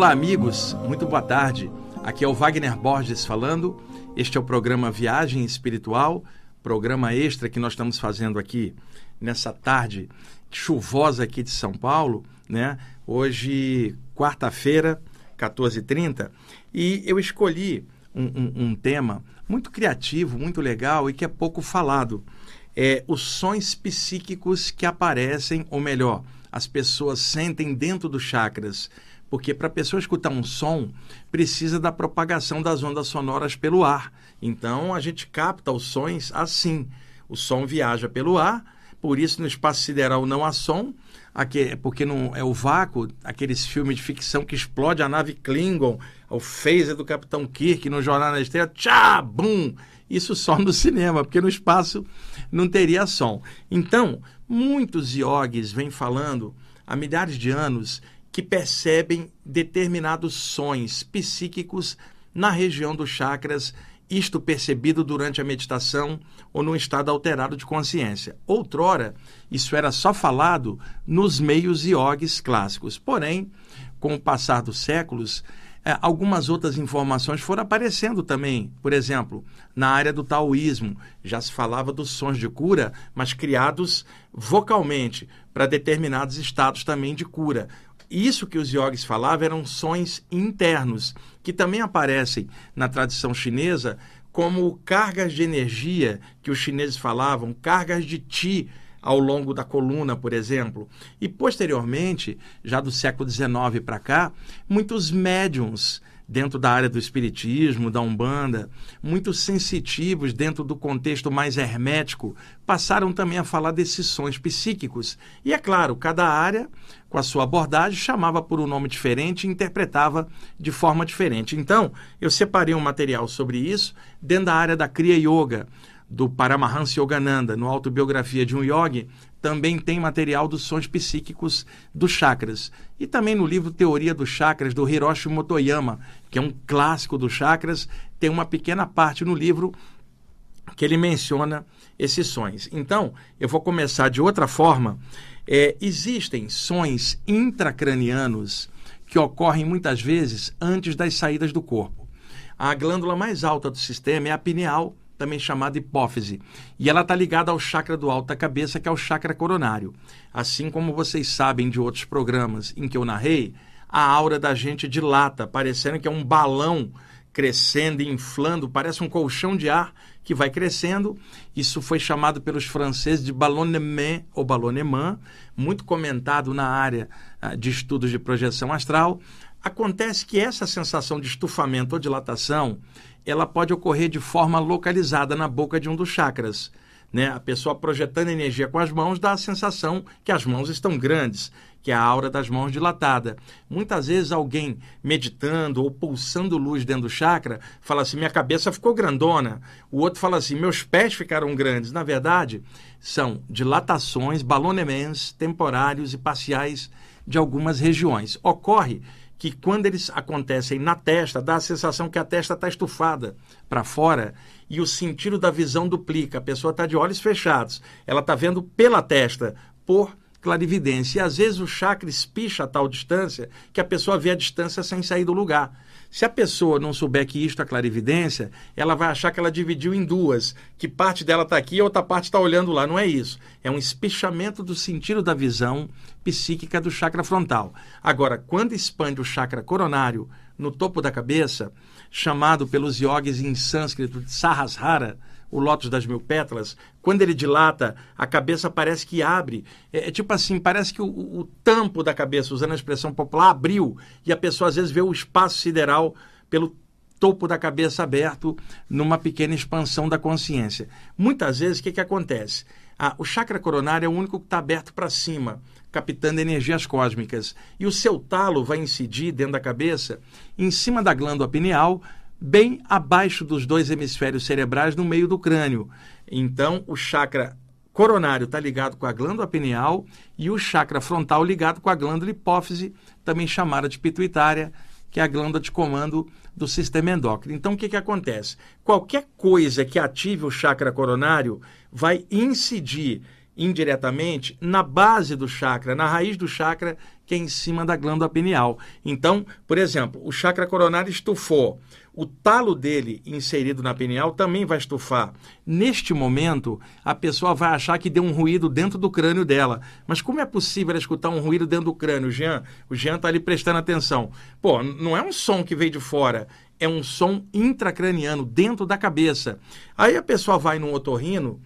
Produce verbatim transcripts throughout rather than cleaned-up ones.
Olá, amigos, muito boa tarde. Aqui é o Wagner Borges falando. Este é o programa Viagem Espiritual, programa extra que nós estamos fazendo aqui nessa tarde chuvosa aqui de São Paulo, né? Hoje, quarta-feira, quatorze e trinta, e eu escolhi um, um, um tema muito criativo, muito legal e que é pouco falado. É os sons psíquicos que aparecem, ou melhor, as pessoas sentem dentro dos chakras. Porque para a pessoa escutar um som, precisa da propagação das ondas sonoras pelo ar. Então, a gente capta os sons assim. O som viaja pelo ar, por isso no espaço sideral não há som, porque não é o vácuo, aqueles filmes de ficção que explode a nave Klingon, o phaser do Capitão Kirk no Jornal na Estrela, tchá, bum! Isso só no cinema, porque no espaço não teria som. Então, muitos iogues vêm falando há milhares de anos que percebem determinados sons psíquicos na região dos chakras, isto percebido durante a meditação ou num estado alterado de consciência. Outrora, isso era só falado nos meios iogues clássicos. Porém, com o passar dos séculos, eh, algumas outras informações foram aparecendo também. Por exemplo, na área do taoísmo, já se falava dos sons de cura, mas criados vocalmente para determinados estados também de cura. Isso que os iogues falavam eram sons internos, que também aparecem na tradição chinesa como cargas de energia que os chineses falavam, cargas de Qi ao longo da coluna, por exemplo. E, posteriormente, já do século dezenove para cá, muitos médiums dentro da área do espiritismo, da Umbanda, muito sensitivos dentro do contexto mais hermético, passaram também a falar desses sons psíquicos. E, é claro, cada área, com a sua abordagem, chamava por um nome diferente e interpretava de forma diferente. Então, eu separei um material sobre isso dentro da área da Kriya Yoga, do Paramahansa Yogananda, no Autobiografia de um Yogi, também tem material dos sons psíquicos dos chakras. E também no livro Teoria dos Chakras, do Hiroshi Motoyama, que é um clássico dos chakras, tem uma pequena parte no livro que ele menciona esses sons. Então, eu vou começar de outra forma. É, existem sons intracranianos que ocorrem muitas vezes antes das saídas do corpo. A glândula mais alta do sistema é a pineal, também chamada hipófise, e ela está ligada ao chakra do alto da cabeça, que é o chakra coronário. Assim como vocês sabem de outros programas em que eu narrei, a aura da gente dilata, parecendo que é um balão crescendo e inflando, parece um colchão de ar que vai crescendo. Isso foi chamado pelos franceses de ballonnement ou ballonnement, muito comentado na área de estudos de projeção astral. Acontece que essa sensação de estufamento ou dilatação, ela pode ocorrer de forma localizada na boca de um dos chakras, né? A pessoa projetando energia com as mãos dá a sensação que as mãos estão grandes, que é a aura das mãos dilatada. Muitas vezes alguém meditando ou pulsando luz dentro do chakra fala assim, minha cabeça ficou grandona. O outro fala assim, meus pés ficaram grandes. Na verdade, são dilatações, ballonnements temporários e parciais de algumas regiões. Ocorre que quando eles acontecem na testa, dá a sensação que a testa está estufada para fora e o sentido da visão duplica. A pessoa está de olhos fechados, ela está vendo pela testa, por clarividência. E às vezes o chakra espicha a tal distância que a pessoa vê a distância sem sair do lugar. Se a pessoa não souber que isto é clarividência, ela vai achar que ela dividiu em duas, que parte dela está aqui e a outra parte está olhando lá. Não é isso. É um espichamento do sentido da visão psíquica do chakra frontal. Agora, quando expande o chakra coronário no topo da cabeça, chamado pelos iogues em sânscrito de Sahasrara, o lótus das mil pétalas, quando ele dilata, a cabeça parece que abre. É, é tipo assim, parece que o, o, o tampo da cabeça, usando a expressão popular, abriu, e a pessoa às vezes vê o espaço sideral pelo topo da cabeça aberto numa pequena expansão da consciência. Muitas vezes, o que, que acontece? Ah, o chakra coronário é o único que está aberto para cima, captando energias cósmicas. E o seu talo vai incidir dentro da cabeça, em cima da glândula pineal, bem abaixo dos dois hemisférios cerebrais, no meio do crânio. Então, o chakra coronário está ligado com a glândula pineal e o chakra frontal ligado com a glândula hipófise, também chamada de pituitária, que é a glândula de comando do sistema endócrino. Então, o que, que acontece? Qualquer coisa que ative o chakra coronário vai incidir indiretamente na base do chakra, na raiz do chakra, que é em cima da glândula pineal. Então, por exemplo, o chakra coronário estufou, o talo dele inserido na pineal também vai estufar. Neste momento, a pessoa vai achar que deu um ruído dentro do crânio dela. Mas como é possível ela escutar um ruído dentro do crânio, Jean? O Jean está ali prestando atenção. Pô, não é um som que veio de fora, é um som intracraniano, dentro da cabeça. Aí a pessoa vai num otorrino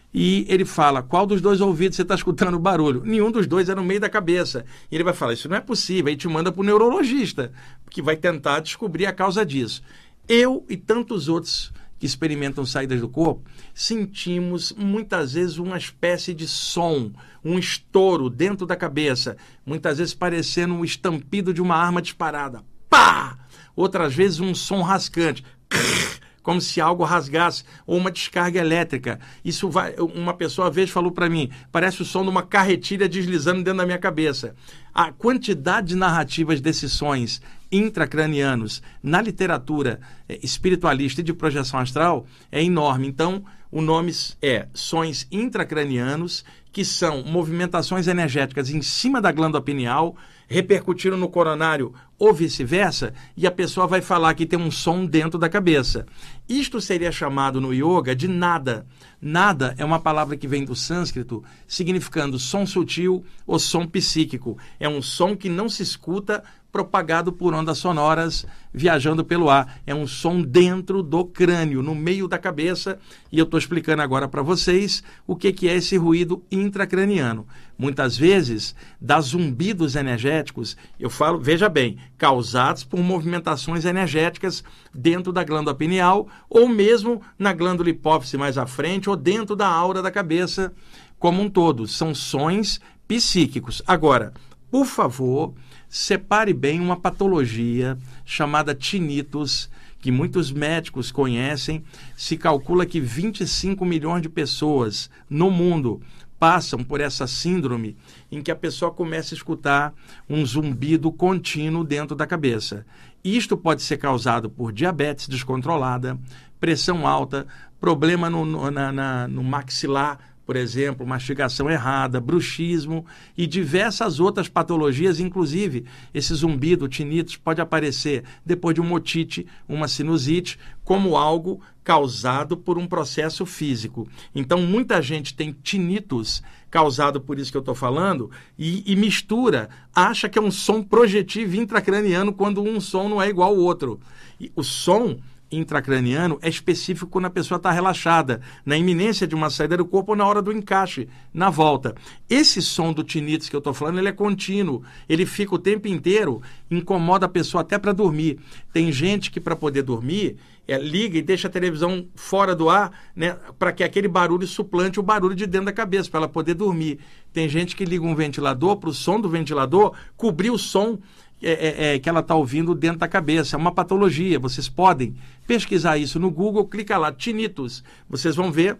e ele fala, qual dos dois ouvidos você está escutando o barulho? Nenhum dos dois é no meio da cabeça. E ele vai falar, isso não é possível. Aí te manda para o neurologista, que vai tentar descobrir a causa disso. Eu e tantos outros que experimentam saídas do corpo, sentimos muitas vezes uma espécie de som, um estouro dentro da cabeça, muitas vezes parecendo um estampido de uma arma disparada. Pá! Outras vezes um som rascante. Como se algo rasgasse, ou uma descarga elétrica. Isso vai, uma pessoa uma vez falou para mim, parece o som de uma carretilha deslizando dentro da minha cabeça. A quantidade de narrativas desses sons intracranianos na literatura espiritualista e de projeção astral é enorme. Então, o nome é sons intracranianos, que são movimentações energéticas em cima da glândula pineal, repercutiram no coronário ou vice-versa, e a pessoa vai falar que tem um som dentro da cabeça. Isto seria chamado no yoga de nada. Nada é uma palavra que vem do sânscrito, significando som sutil ou som psíquico. É um som que não se escuta, propagado por ondas sonoras, viajando pelo ar. É um som dentro do crânio, no meio da cabeça, e eu estou explicando agora para vocês o que, que é esse ruído intracraniano. Muitas vezes, dá zumbidos energéticos, eu falo, veja bem, causados por movimentações energéticas dentro da glândula pineal, ou mesmo na glândula hipófise mais à frente, ou dentro da aura da cabeça como um todo. São sons psíquicos. Agora, por favor, separe bem uma patologia chamada tinnitus, que muitos médicos conhecem. Se calcula que vinte e cinco milhões de pessoas no mundo passam por essa síndrome em que a pessoa começa a escutar um zumbido contínuo dentro da cabeça. Isto pode ser causado por diabetes descontrolada, pressão alta, problema no, no, na, na, no maxilar, por exemplo, mastigação errada, bruxismo e diversas outras patologias, inclusive esse zumbido, tinnitus, pode aparecer depois de uma otite, uma sinusite, como algo causado por um processo físico. Então, muita gente tem tinnitus causado por isso que eu estou falando e, e mistura, acha que é um som projetivo intracraniano quando um som não é igual ao outro. E o som intracraniano é específico quando a pessoa está relaxada, na iminência de uma saída do corpo ou na hora do encaixe, na volta. Esse som do tinnitus que eu estou falando, ele é contínuo, ele fica o tempo inteiro, incomoda a pessoa até para dormir. Tem gente que para poder dormir, é, liga e deixa a televisão fora do ar, né, para que aquele barulho suplante o barulho de dentro da cabeça, para ela poder dormir. Tem gente que liga um ventilador para o som do ventilador cobrir o som É, é, é, que ela está ouvindo dentro da cabeça. É uma patologia. Vocês podem pesquisar isso no Google, clica lá, tinnitus. Vocês vão ver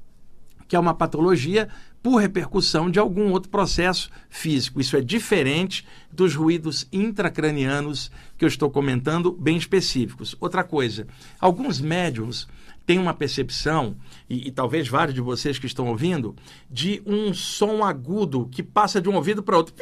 que é uma patologia por repercussão de algum outro processo físico. Isso é diferente dos ruídos intracranianos que eu estou comentando, bem específicos. Outra coisa, alguns médiums têm uma percepção, e, e talvez vários de vocês que estão ouvindo, de um som agudo que passa de um ouvido para outro.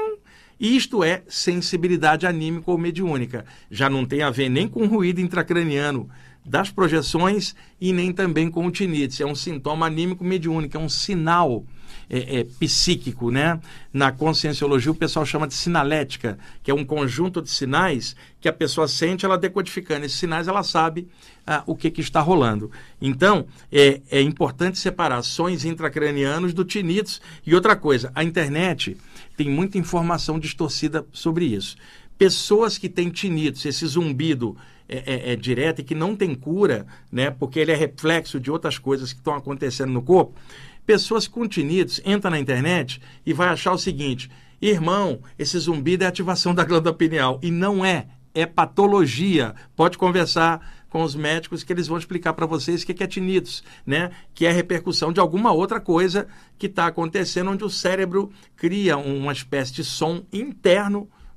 Isto é sensibilidade anímica ou mediúnica. Já não tem a ver nem com o ruído intracraniano das projeções e nem também com o tinnitus. É um sintoma anímico mediúnico, é um sinal é, é, psíquico, né? Na conscienciologia o pessoal chama de sinalética, que é um conjunto de sinais que a pessoa sente, ela decodificando. Esses sinais ela sabe ah, o que, que está rolando. Então, é, é importante separar sons intracranianos do tinnitus. E outra coisa, a internet tem muita informação distorcida sobre isso. Pessoas que têm tinnitus, esse zumbido é, é, é direto e que não tem cura, né, porque ele é reflexo de outras coisas que estão acontecendo no corpo, pessoas com tinnitus entram na internet e vai achar o seguinte: irmão, esse zumbido é ativação da glândula pineal. E não é, é patologia. Pode conversar com os médicos que eles vão explicar para vocês o que é tinnitus, né? Que é a repercussão de alguma outra coisa que está acontecendo, onde o cérebro cria uma espécie de som interno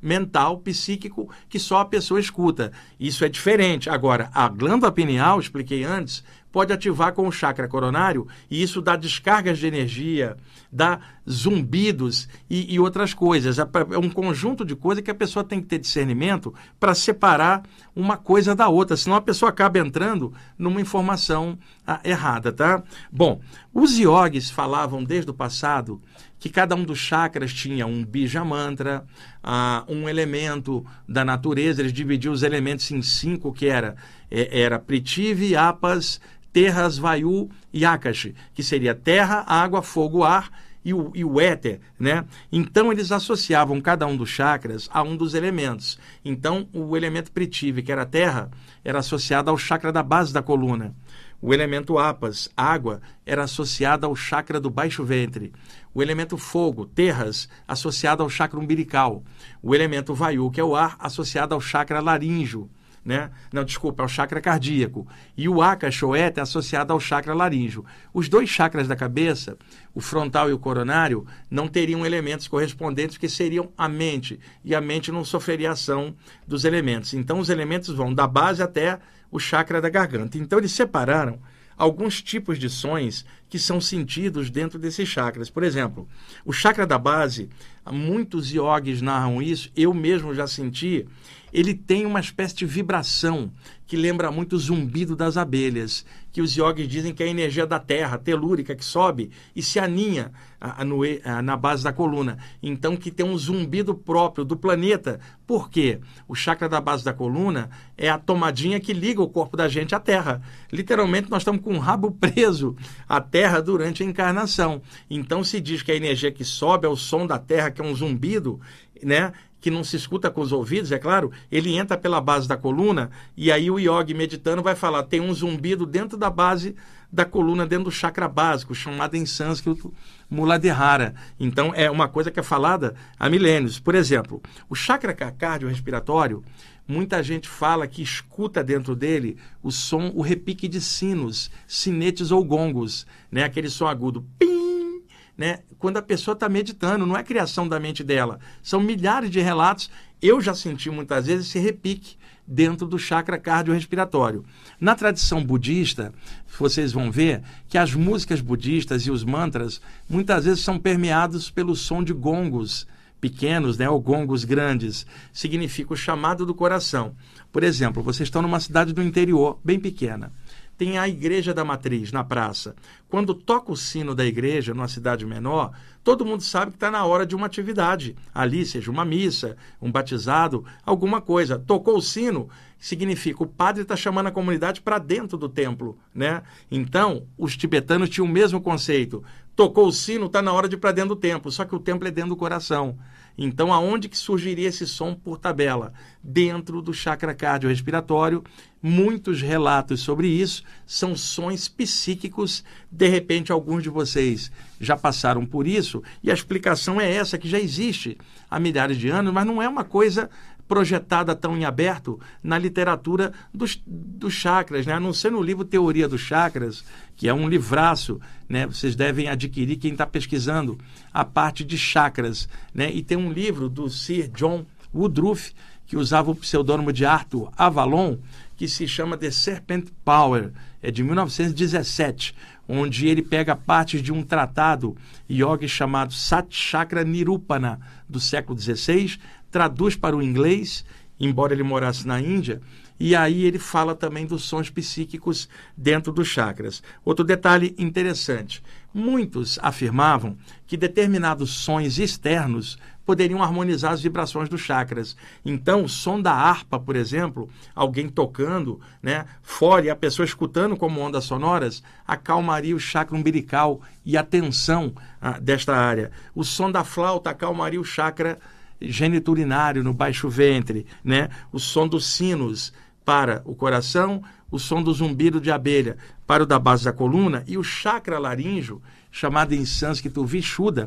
mental, psíquico, que só a pessoa escuta. Isso é diferente. Agora, a glândula pineal, expliquei antes, pode ativar com o chakra coronário e isso dá descargas de energia, dá zumbidos e, e outras coisas. É um conjunto de coisas que a pessoa tem que ter discernimento para separar uma coisa da outra, senão a pessoa acaba entrando numa informação ah, errada, tá? Bom, os yogis falavam desde o passado que cada um dos chakras tinha um bija mantra, ah, um elemento da natureza. Eles dividiam os elementos em cinco, que era, era Prithvi, Apas, Terras, Vayu e Akashi, que seria terra, água, fogo, ar e o, e o éter, né? Então, eles associavam cada um dos chakras a um dos elementos. Então, o elemento Prithvi, que era a terra, era associado ao chakra da base da coluna. O elemento Apas, água, era associado ao chakra do baixo ventre. O elemento fogo, terras, associado ao chakra umbilical. O elemento Vayu, que é o ar, associado ao chakra laríngeo. Né? Não, desculpa, ao chakra cardíaco. E o Akash, ou éter, associado ao chakra laríngeo. Os dois chakras da cabeça, o frontal e o coronário, não teriam elementos correspondentes, que seriam a mente. E a mente não sofreria ação dos elementos. Então, os elementos vão da base até o chakra da garganta. Então, eles separaram alguns tipos de sons que são sentidos dentro desses chakras. Por exemplo, o chakra da base, muitos yogis narram isso, eu mesmo já senti, ele tem uma espécie de vibração que lembra muito o zumbido das abelhas, que os yogis dizem que é a energia da terra, telúrica, que sobe e se aninha a, a, no, a, na base da coluna. Então, que tem um zumbido próprio do planeta. Por quê? O chakra da base da coluna é a tomadinha que liga o corpo da gente à terra. Literalmente, nós estamos com o rabo preso à terra durante a encarnação. Então, se diz que a energia que sobe é o som da terra, que é um zumbido, né? Que não se escuta com os ouvidos, é claro, ele entra pela base da coluna e aí o yogi meditando vai falar, tem um zumbido dentro da base da coluna, dentro do chakra básico, chamado em sânscrito Muladhara. Então, é uma coisa que é falada há milênios. Por exemplo, o chakra cardiorrespiratório, muita gente fala que escuta dentro dele o som, o repique de sinos, sinetes ou gongos, né? Aquele som agudo, pim! Né? Quando a pessoa está meditando, não é criação da mente dela. São milhares de relatos. Eu já senti muitas vezes esse repique dentro do chakra cardiorrespiratório. Na tradição budista, vocês vão ver que as músicas budistas e os mantras muitas vezes são permeados pelo som de gongos pequenos, né, ou gongos grandes. Significa o chamado do coração. Por exemplo, vocês estão numa cidade do interior, bem pequena. Tem a igreja da matriz na praça. Quando toca o sino da igreja numa cidade menor, todo mundo sabe que está na hora de uma atividade. Ali, seja uma missa, um batizado, alguma coisa. Tocou o sino, significa o padre está chamando a comunidade para dentro do templo, né? Então, os tibetanos tinham o mesmo conceito. Tocou o sino, está na hora de ir para dentro do templo, só que o templo é dentro do coração. Então, aonde que surgiria esse som por tabela? Dentro do chakra cardiorrespiratório. Muitos relatos sobre isso são sons psíquicos. De repente, alguns de vocês já passaram por isso, e a explicação é essa, que já existe há milhares de anos, mas não é uma coisa projetada tão em aberto na literatura dos, dos chakras, né? A não ser no livro Teoria dos Chakras, que é um livraço, né? Vocês devem adquirir, quem está pesquisando a parte de chakras, né? E tem um livro do Sir John Woodruff, que usava o pseudônimo de Arthur Avalon, que se chama The Serpent Power, é de mil novecentos e dezessete, onde ele pega partes de um tratado yogi chamado Sat Chakra Nirupana, do século dezesseis, traduz para o inglês, embora ele morasse na Índia, e aí ele fala também dos sons psíquicos dentro dos chakras. Outro detalhe interessante, muitos afirmavam que determinados sons externos poderiam harmonizar as vibrações dos chakras. Então, o som da harpa, por exemplo, alguém tocando, né, fora e a pessoa escutando como ondas sonoras, acalmaria o chakra umbilical e a tensão ah, desta área. O som da flauta acalmaria o chakra geniturinário no baixo ventre, né? O som dos sinos para o coração, o som do zumbido de abelha para o da base da coluna, e o chakra laríngeo, chamado em sânscrito Vishuddha,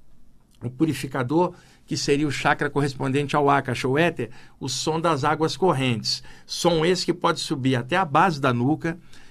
o purificador, que seria o chakra correspondente ao Akash, ou éter, o som das águas correntes. Som esse que pode subir até a base da nuca,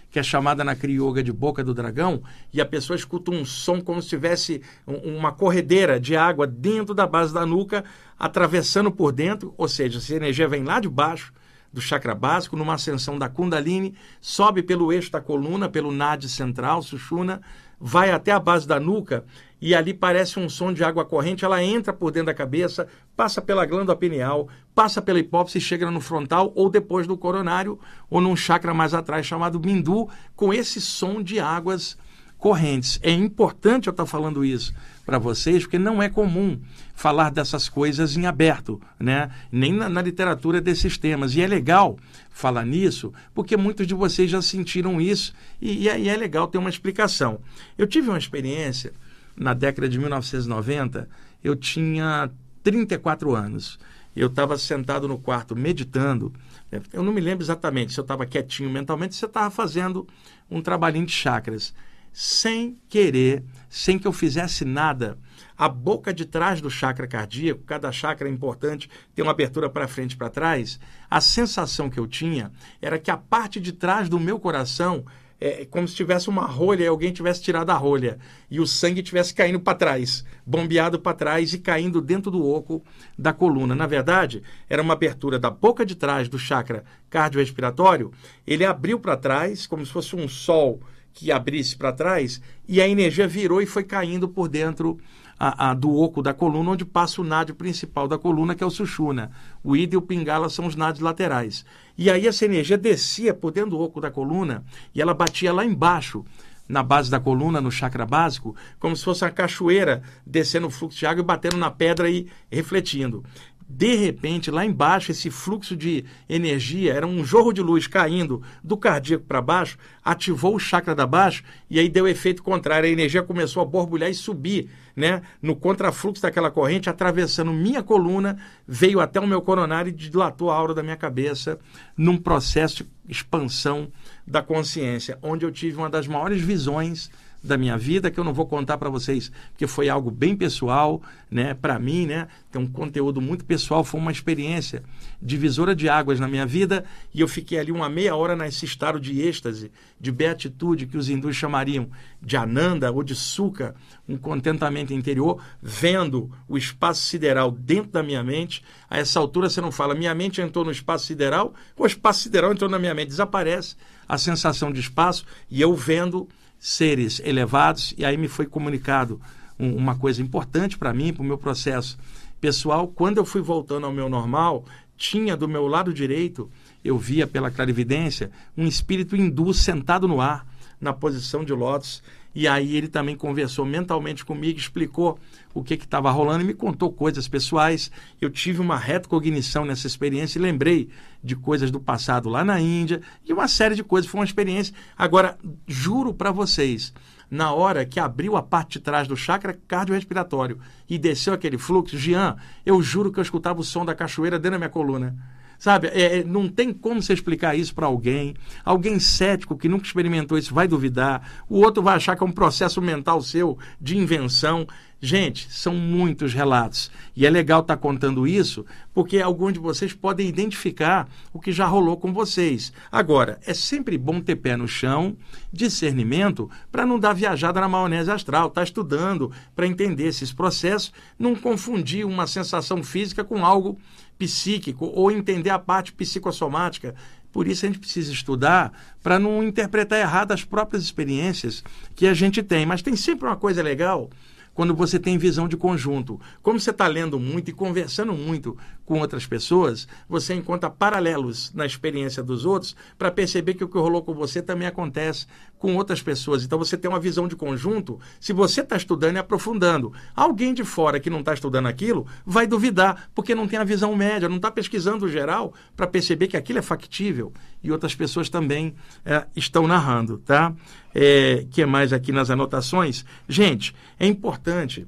que é chamada na crioula de boca do dragão, e a pessoa escuta um som como se tivesse um, uma corredeira de água dentro da base da nuca, atravessando por dentro, ou seja, essa energia vem lá de baixo, do chakra básico, numa ascensão da Kundalini, sobe pelo eixo da coluna, pelo Nadi central, Sushumna, vai até a base da nuca, e ali parece um som de água corrente, ela entra por dentro da cabeça, passa pela glândula pineal, passa pela hipófise e chega no frontal, ou depois do coronário, ou num chakra mais atrás, chamado Bindu, com esse som de águas correntes. É importante eu estar falando isso para vocês, porque não é comum falar dessas coisas em aberto, né? Nem na, na literatura desses temas. E é legal falar nisso, porque muitos de vocês já sentiram isso, e, e, é, e é legal ter uma explicação. Eu tive uma experiência na década de mil novecentos e noventa, eu tinha trinta e quatro anos. Eu estava sentado no quarto meditando, eu não me lembro exatamente se eu estava quietinho mentalmente, se eu estava fazendo um trabalhinho de chakras. Sem querer, sem que eu fizesse nada, a boca de trás do chakra cardíaco, cada chakra é importante, tem uma abertura para frente e para trás, a sensação que eu tinha era que a parte de trás do meu coração é como se tivesse uma rolha e alguém tivesse tirado a rolha e o sangue tivesse caindo para trás, bombeado para trás e caindo dentro do oco da coluna. Na verdade, era uma abertura da boca de trás do chakra cardiorrespiratório, ele abriu para trás como se fosse um sol que abrisse para trás, e a energia virou e foi caindo por dentro a, a, do oco da coluna, onde passa o nádio principal da coluna, que é o Sushumna. O Ida e o Pingala são os nádios laterais. E aí essa energia descia por dentro do oco da coluna, e ela batia lá embaixo, na base da coluna, no chakra básico, como se fosse uma cachoeira descendo o fluxo de água e batendo na pedra e refletindo. De repente, lá embaixo, esse fluxo de energia, era um jorro de luz caindo do cardíaco para baixo, ativou o chakra da baixo e aí deu efeito contrário. A energia começou a borbulhar e subir, né, no contrafluxo daquela corrente, atravessando minha coluna, veio até o meu coronário e dilatou a aura da minha cabeça num processo de expansão da consciência, onde eu tive uma das maiores visões da minha vida, que eu não vou contar para vocês, porque foi algo bem pessoal, né, para mim, né, tem um conteúdo muito pessoal, foi uma experiência divisora de águas na minha vida, e eu fiquei ali uma meia hora nesse estado de êxtase, de beatitude, que os hindus chamariam de Ananda ou de Sukha, um contentamento interior, vendo o espaço sideral dentro da minha mente. A essa altura você não fala, minha mente entrou no espaço sideral, ou o espaço sideral entrou na minha mente, desaparece a sensação de espaço, e eu vendo seres elevados, e aí me foi comunicado um, uma coisa importante para mim, para o meu processo pessoal. Quando eu fui voltando ao meu normal, tinha do meu lado direito, eu via pela clarividência, um espírito hindu sentado no ar, na posição de lótus, e aí ele também conversou mentalmente comigo, explicou o que estava rolando e me contou coisas pessoais. Eu tive uma retrocognição nessa experiência e lembrei de coisas do passado lá na Índia e uma série de coisas. Foi uma experiência. Agora, juro para vocês, na hora que abriu a parte de trás do chakra cardiorrespiratório e desceu aquele fluxo, Jean, eu juro que eu escutava o som da cachoeira dentro da minha coluna. Sabe, é, não tem como você explicar isso para alguém. Alguém cético que nunca experimentou isso vai duvidar. O outro vai achar que é um processo mental seu de invenção. Gente, são muitos relatos. E é legal estar contando isso, porque alguns de vocês podem identificar o que já rolou com vocês. Agora, é sempre bom ter pé no chão, discernimento, para não dar viajada na maionese astral. Estar estudando para entender esses processos, não confundir uma sensação física com algo psíquico, ou entender a parte psicossomática. Por isso a gente precisa estudar para não interpretar errado as próprias experiências que a gente tem. Mas tem sempre uma coisa legal quando você tem visão de conjunto. Como você está lendo muito e conversando muito com outras pessoas, você encontra paralelos na experiência dos outros para perceber que o que rolou com você também acontece com outras pessoas. Então você tem uma visão de conjunto. Se você está estudando e aprofundando, alguém de fora que não está estudando aquilo vai duvidar, porque não tem a visão média, não está pesquisando o geral para perceber que aquilo é factível, e outras pessoas também é, estão narrando, tá? É, que mais aqui nas anotações? Gente, é importante,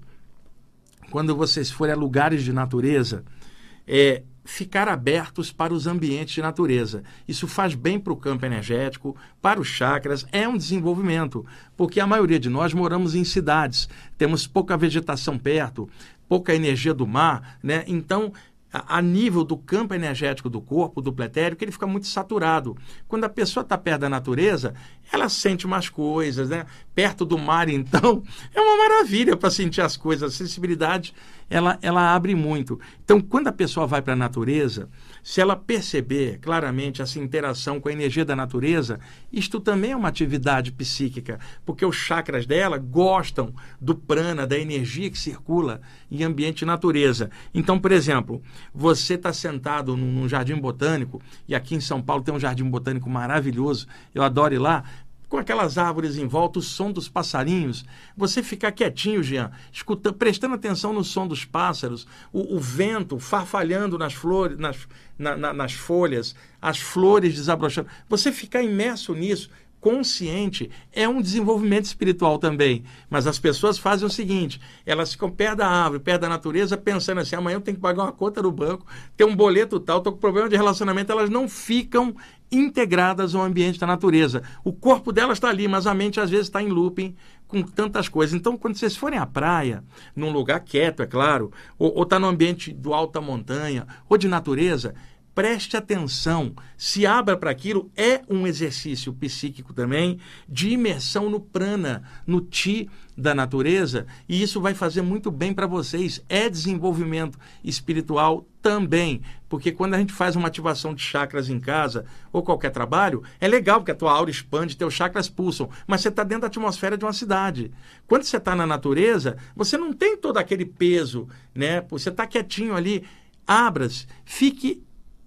quando vocês forem a lugares de natureza, é, ficar abertos para os ambientes de natureza. Isso faz bem para o campo energético, para os chakras, é um desenvolvimento, porque a maioria de nós moramos em cidades, temos pouca vegetação perto, pouca energia do mar, né? Então, a nível do campo energético do corpo, do pletérico, ele fica muito saturado. Quando a pessoa está perto da natureza, ela sente umas coisas, né? Perto do mar, então, é uma maravilha para sentir as coisas. A sensibilidade, ela, ela abre muito. Então, quando a pessoa vai para a natureza, se ela perceber claramente essa interação com a energia da natureza, isto também é uma atividade psíquica, porque os chakras dela gostam do prana, da energia que circula em ambiente de natureza. Então, por exemplo, você está sentado num, num jardim botânico, e aqui em São Paulo tem um jardim botânico maravilhoso, eu adoro ir lá, com aquelas árvores em volta, o som dos passarinhos, você ficar quietinho, Jean, escutando, prestando atenção no som dos pássaros, o, o vento farfalhando nas flores, nas, na, na, nas folhas, as flores desabrochando, você ficar imerso nisso, consciente, é um desenvolvimento espiritual também. Mas as pessoas fazem o seguinte, elas ficam perto da árvore, perto da natureza, pensando assim, amanhã eu tenho que pagar uma conta no banco, ter um boleto tal, estou com problema de relacionamento, elas não ficam integradas ao ambiente da natureza. O corpo delas está ali, mas a mente às vezes está em looping com tantas coisas. Então, quando vocês forem à praia, num lugar quieto, é claro, ou está no ambiente do alta montanha, ou de natureza, preste atenção, se abra para aquilo, é um exercício psíquico também, de imersão no prana, no ti da natureza, e isso vai fazer muito bem para vocês, é desenvolvimento espiritual também, porque quando a gente faz uma ativação de chakras em casa, ou qualquer trabalho, é legal, porque a tua aura expande, teus chakras pulsam, mas você está dentro da atmosfera de uma cidade. Quando você está na natureza, você não tem todo aquele peso, né? Você está quietinho ali, abra-se, fique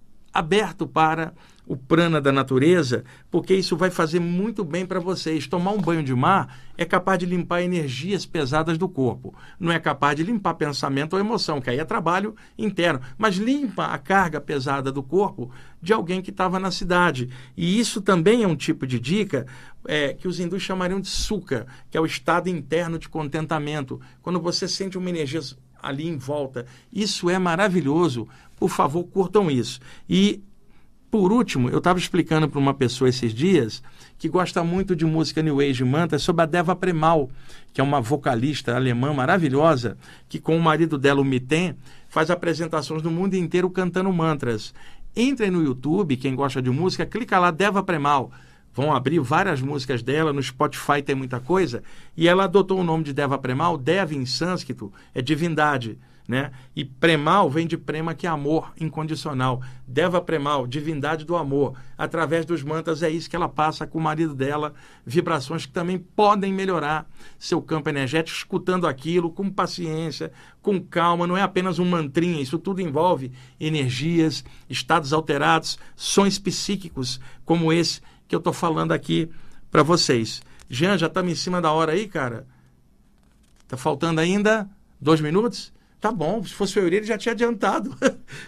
aberto para o prana da natureza, porque isso vai fazer muito bem para vocês. Tomar um banho de mar é capaz de limpar energias pesadas do corpo. Não é capaz de limpar pensamento ou emoção, que aí é trabalho interno. Mas limpa a carga pesada do corpo de alguém que estava na cidade. E isso também é um tipo de dica é, que os hindus chamariam de sukha, que é o estado interno de contentamento. Quando você sente uma energia ali em volta. Isso é maravilhoso. Por favor, curtam isso. E, por último, eu estava explicando para uma pessoa esses dias que gosta muito de música New Age Mantra sobre a Deva Premal, que é uma vocalista alemã maravilhosa, que com o marido dela, o Miten, faz apresentações no mundo inteiro cantando mantras. Entrem no YouTube, quem gosta de música, clica lá, Deva Premal. Vão abrir várias músicas dela, no Spotify tem muita coisa, e ela adotou o nome de Deva Premal. Deva em sânscrito é divindade, né? E Premal vem de Prema, que é amor incondicional. Deva Premal, divindade do amor. Através dos mantras é isso que ela passa com o marido dela, vibrações que também podem melhorar seu campo energético, escutando aquilo com paciência, com calma, não é apenas um mantrinha, isso tudo envolve energias, estados alterados, sons psíquicos como esse que eu estou falando aqui para vocês. Jean, já estamos em cima da hora aí, cara? Está faltando ainda dois minutos? Tá bom, se fosse eu, ele já tinha adiantado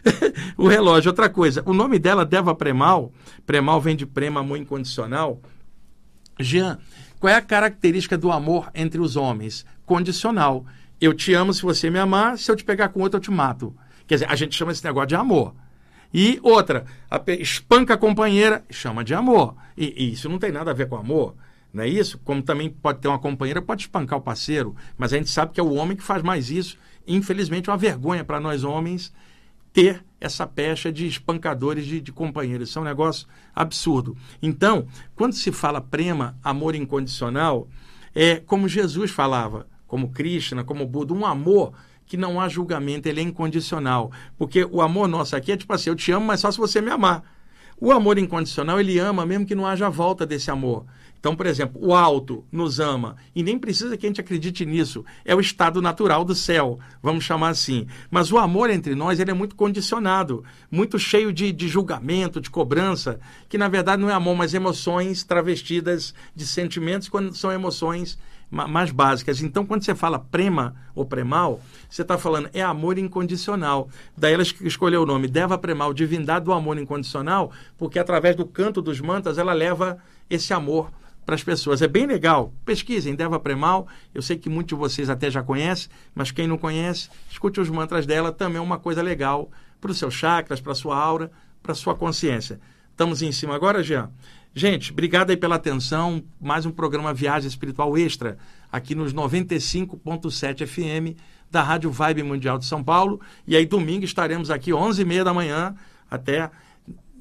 o relógio. Outra coisa, o nome dela, Deva Premal, Premal vem de Prema, amor incondicional. Jean, qual é a característica do amor entre os homens? Condicional. Eu te amo se você me amar, se eu te pegar com outro eu te mato. Quer dizer, a gente chama esse negócio de amor. E outra, a, espanca a companheira, chama de amor. E, e isso não tem nada a ver com amor, não é isso? Como também pode ter uma companheira, pode espancar o parceiro, mas a gente sabe que é o homem que faz mais isso. Infelizmente, é uma vergonha para nós homens ter essa pecha de espancadores de, de companheiros. Isso é um negócio absurdo. Então, quando se fala prema, amor incondicional, é como Jesus falava, como Krishna, como Buda, um amor que não há julgamento, ele é incondicional. Porque o amor nosso aqui é tipo assim, eu te amo, mas só se você me amar. O amor incondicional, ele ama mesmo que não haja volta desse amor. Então, por exemplo, o alto nos ama, e nem precisa que a gente acredite nisso, é o estado natural do céu, vamos chamar assim. Mas o amor entre nós, ele é muito condicionado, muito cheio de, de julgamento, de cobrança, que na verdade não é amor, mas emoções travestidas de sentimentos, quando são emoções mais básicas. Então, quando você fala prema ou premal, você está falando é amor incondicional. Daí ela escolheu o nome Deva Premal, divindade do amor incondicional, porque através do canto dos mantras ela leva esse amor para as pessoas. É bem legal. Pesquisem Deva Premal. Eu sei que muitos de vocês até já conhecem, mas quem não conhece, escute os mantras dela. Também é uma coisa legal para os seus chakras, para a sua aura, para a sua consciência. Estamos em cima agora, Jean? Gente, obrigado aí pela atenção. Mais um programa Viagem Espiritual Extra, aqui nos noventa e cinco ponto sete F M da Rádio Vibe Mundial de São Paulo. E aí, domingo, estaremos aqui onze e meia da manhã até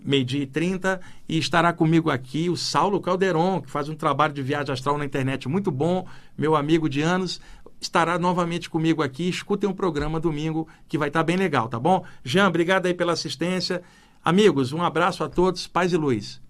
meio-dia e trinta, e estará comigo aqui o Saulo Calderon, que faz um trabalho de viagem astral na internet muito bom, meu amigo de anos, estará novamente comigo aqui. Escutem um programa domingo que vai estar bem legal, tá bom? Jean, obrigado aí pela assistência. Amigos, um abraço a todos, paz e luz.